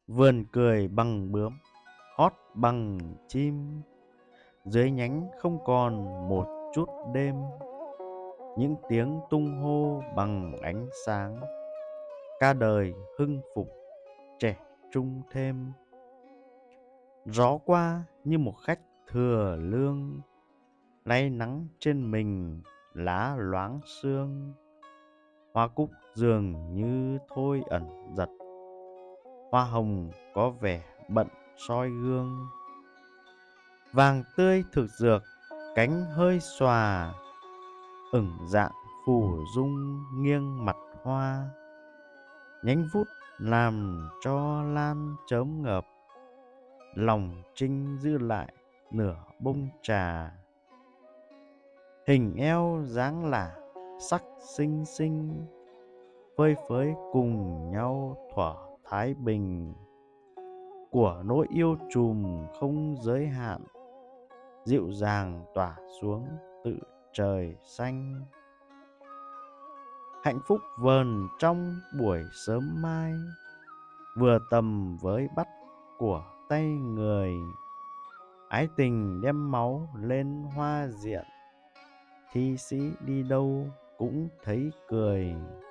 Vườn cười bằng bướm, hót bằng chim, dưới nhánh không còn một chút đêm. Những tiếng tung hô bằng ánh sáng, ca đời hưng phục trẻ trung thêm. Gió qua như một khách thừa lương, lay nắng trên mình lá loáng sương. Hoa cúc dường như thôi ẩn giật, hoa hồng có vẻ bận soi gương. Vàng tươi thực dược, cánh hơi xòa, ửng dạng phủ dung nghiêng mặt hoa. Nhánh vút làm cho lan chớm ngợp, lòng trinh dư lại nửa bông trà. Hình eo dáng lả sắc xinh xinh, phơi phới cùng nhau thỏa thái bình. Của nỗi yêu trùm không giới hạn, dịu dàng tỏa xuống tự trời xanh. Hạnh phúc vờn trong buổi sớm mai, vừa tầm với bắt của tay người. Ái tình đem máu lên hoa diện, thi sĩ đi đâu cũng thấy cười.